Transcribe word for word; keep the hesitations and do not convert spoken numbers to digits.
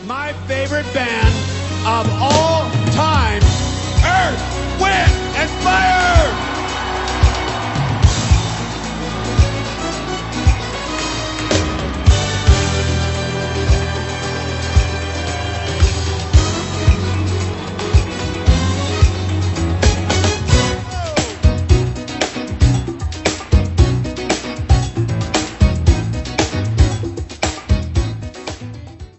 my favorite band of all time, Earth, Wind, and Fire!